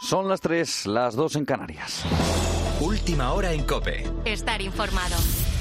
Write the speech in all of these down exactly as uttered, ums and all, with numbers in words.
Son las tres, las dos en Canarias. Última hora en COPE. Estar informado.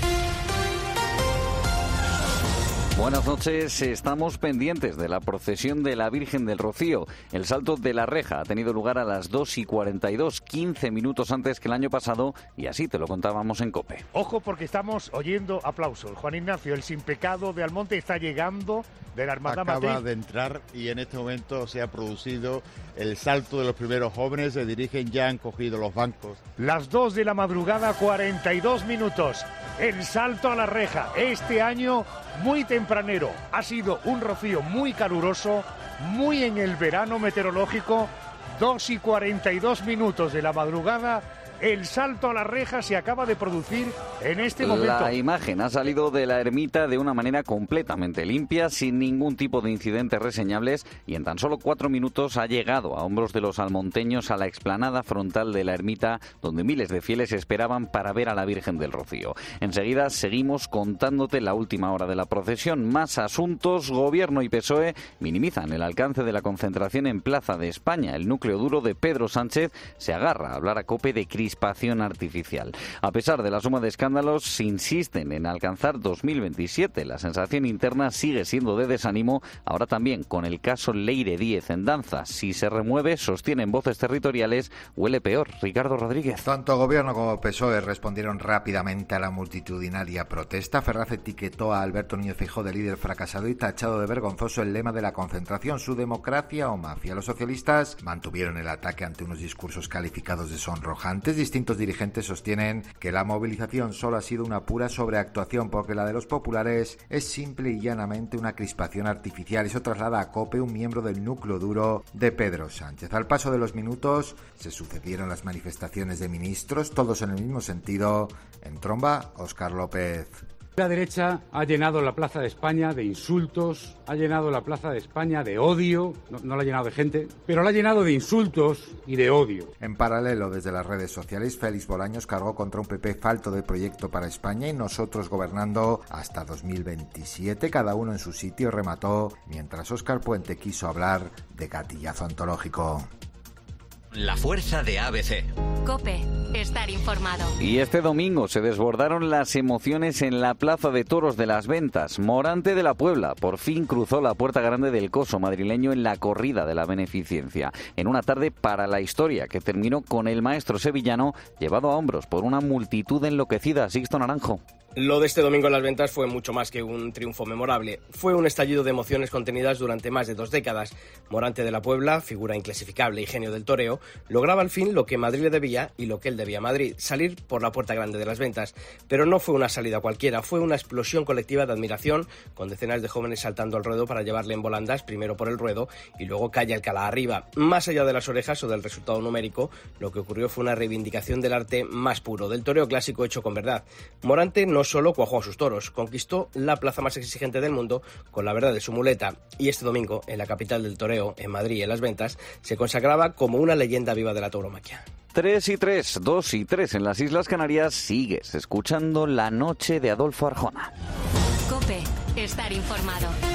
Buenas noches, estamos pendientes de la procesión de la Virgen del Rocío. El salto de la reja ha tenido lugar a las dos y cuarenta y dos, quince minutos antes que el año pasado, y así te lo contábamos en COPE. Ojo, porque estamos oyendo aplausos. Juan Ignacio, el sin pecado de Almonte está llegando de la Hermandad Acaba Matriz. de entrar y en este momento se ha producido el salto de los primeros jóvenes, se dirigen, ya han cogido los bancos. Las dos de la madrugada, cuarenta y dos minutos. El salto a la reja, este año muy tempranero. Ha sido un rocío muy caluroso, muy en el verano meteorológico. Dos y cuarenta y dos minutos de la madrugada. El salto a la reja se acaba de producir en este momento. La imagen ha salido de la ermita de una manera completamente limpia, sin ningún tipo de incidentes reseñables, y en tan solo cuatro minutos ha llegado a hombros de los almonteños a la explanada frontal de la ermita, donde miles de fieles esperaban para ver a la Virgen del Rocío. Enseguida seguimos contándote la última hora de la procesión. Más asuntos. Gobierno y P S O E minimizan el alcance de la concentración en Plaza de España. El núcleo duro de Pedro Sánchez se agarra a hablar a COPE de crisis crispación artificial. A pesar de la suma de escándalos, se insisten en alcanzar dos mil veintisiete. La sensación interna sigue siendo de desánimo, ahora también con el caso Leire Díez en danza. Si se remueve, sostienen voces territoriales, huele peor. Ricardo Rodríguez. Tanto Gobierno como P S O E respondieron rápidamente a la multitudinaria protesta. Ferraz etiquetó a Alberto Núñez Feijóo de líder fracasado y tachado de vergonzoso el lema de la concentración, su democracia o mafia. Los socialistas mantuvieron el ataque ante unos discursos calificados de sonrojantes. Distintos dirigentes sostienen que la movilización solo ha sido una pura sobreactuación, porque la de los populares es simple y llanamente una crispación artificial. Eso traslada a COPE un miembro del núcleo duro de Pedro Sánchez. Al paso de los minutos se sucedieron las manifestaciones de ministros, todos en el mismo sentido. En tromba, Óscar López. La derecha ha llenado la Plaza de España de insultos, ha llenado la Plaza de España de odio, no, no la ha llenado de gente, pero la ha llenado de insultos y de odio. En paralelo, desde las redes sociales, Félix Bolaños cargó contra un P P falto de proyecto para España y nosotros gobernando hasta dos mil veintisiete, cada uno en su sitio, remató, mientras Óscar Puente quiso hablar de gatillazo antológico. La fuerza de A B C. COPE. Estar informado. Y este domingo se desbordaron las emociones en la Plaza de Toros de las Ventas. Morante de la Puebla por fin cruzó la puerta grande del coso madrileño en la corrida de la beneficencia. En una tarde para la historia que terminó con el maestro sevillano llevado a hombros por una multitud enloquecida. Sixto Naranjo. Lo de este domingo en las Ventas fue mucho más que un triunfo memorable. Fue un estallido de emociones contenidas durante más de dos décadas. Morante de la Puebla, figura inclasificable y genio del toreo, lograba al fin lo que Madrid le debía y lo que él debía a Madrid, salir por la puerta grande de las Ventas. Pero no fue una salida cualquiera, fue una explosión colectiva de admiración, con decenas de jóvenes saltando al ruedo para llevarle en volandas, primero por el ruedo y luego calle Alcalá arriba. Más allá de las orejas o del resultado numérico, lo que ocurrió fue una reivindicación del arte más puro, del toreo clásico hecho con verdad. Morante no No solo cuajó a sus toros, conquistó la plaza más exigente del mundo con la verdad de su muleta, y este domingo, en la capital del toreo, en Madrid, en Las Ventas, se consagraba como una leyenda viva de la tauromaquia. Tres y tres, dos y tres en las Islas Canarias. Sigues escuchando La Noche de Adolfo Arjona. COPE. Estar informado.